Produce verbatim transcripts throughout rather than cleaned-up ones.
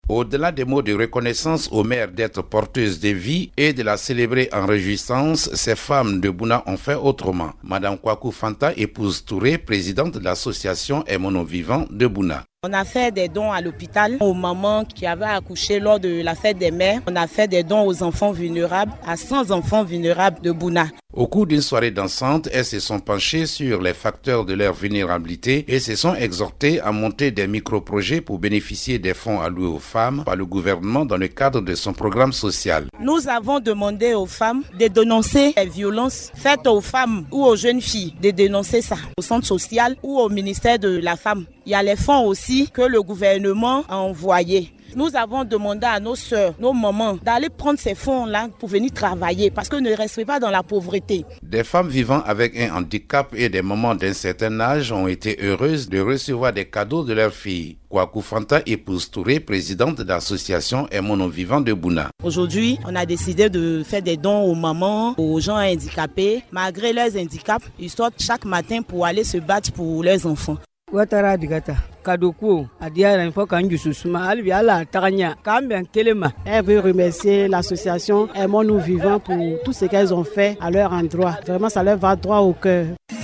Au-delà des mots de reconnaissance aux mères d'être porteuses de vie et de la célébrer en réjouissance, ces femmes de Bouna ont fait autrement. Madame Kwaku Fanta, épouse Touré, présidente de l'association Emono Vivant de Bouna. On a fait des dons à l'hôpital aux mamans qui avaient accouché lors de la fête des mères. On a fait des dons aux enfants vulnérables, à cent enfants vulnérables de Bouna. Au cours d'une soirée dansante, elles se sont penchées sur les facteurs de leur vulnérabilité et se sont exhortées à monter des micro-projets pour bénéficier des fonds alloués aux femmes par le gouvernement dans le cadre de son programme social. Nous avons demandé aux femmes de dénoncer les violences faites aux femmes ou aux jeunes filles, de dénoncer ça au centre social ou au ministère de la femme. Il y a les fonds aussi que le gouvernement a envoyés. Nous avons demandé à nos sœurs, nos mamans, d'aller prendre ces fonds-là pour venir travailler parce que ne restez pas dans la pauvreté. Des femmes vivant avec un handicap et des mamans d'un certain âge ont été heureuses de recevoir des cadeaux de leurs filles. Kwaku Fanta, épouse Touré, présidente de l'association Emono Vivant de Bouna. Aujourd'hui, on a décidé de faire des dons aux mamans, aux gens handicapés, malgré leurs handicaps. Ils sortent chaque matin pour aller se battre pour leurs enfants. Watara digata kadoko adiara info kanju susuma albi ala taganya kamben kelema. Elle veut remercier l'association Emono Vivant pour tout ce qu'elles ont fait à leur endroit. Vraiment, ça leur va droit au cœur.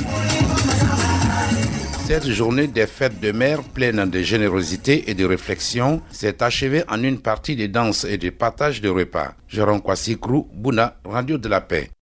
Cette journée des fêtes de mères pleine de générosité et de réflexion s'est achevée en une partie de danse et de partage de repas. Jérôme Kwasi Krou, Bouna, Radio de la Paix.